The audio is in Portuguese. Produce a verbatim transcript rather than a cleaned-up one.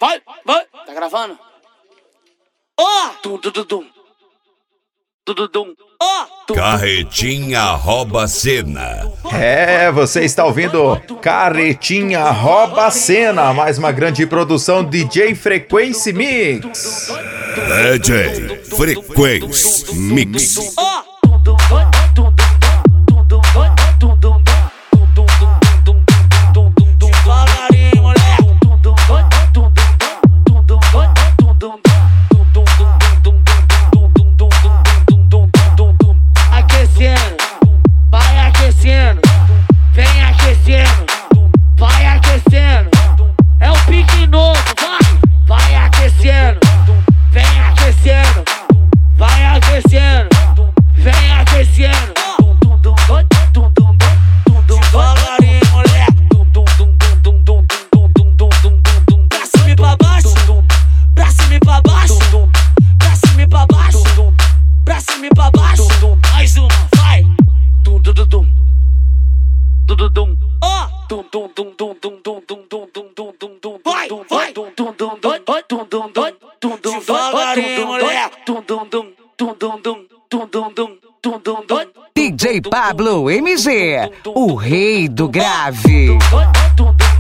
vai, vai. Tá gravando? Ó! Tum, tum, tum, tum. Tum, tum, tum. Ó! Carretinha rouba cena. É, você está ouvindo Carretinha rouba cena, mais uma grande produção D J Frequency Mix. D J Frequency Mix. Ó! Devagarinho, moleque. Aquecendo, vai aquecendo, vem aquecendo, vai aquecendo. É o pique novo, vai, vai aquecendo, vem aquecendo, vai aquecendo, vem aquecendo. Devagarinho, moleque. Pra cima e pra baixo, pra cima e pra baixo, pra cima e pra baixo, pra cima e pra baixo. Mais uma, vai. Tum tum tum tum. Tum tum tum. Ó. Tum tum tum tum tum tum tum tum tum tum tum tum. Vai, vai. Tum tum tum tum tum tum tum tum tum. Devagarinho, moleque. Tum tum tum tum tum tum tum tum tum tum tum tum. D J Pablo M G, o rei do grave. Tum tum tum.